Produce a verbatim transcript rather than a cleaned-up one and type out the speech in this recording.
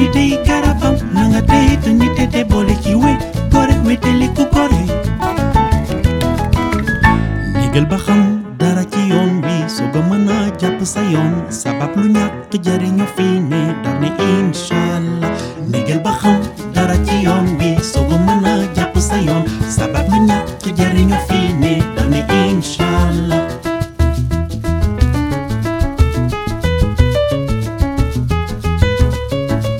nitey garabam na nga tey te nite te boole ci we gore weteli ku gore ndigal ba xam dara ci yoon wi soo ga mën a jàpp sa yoon sabab lu ñàkk jariñu fii ne dar ne incha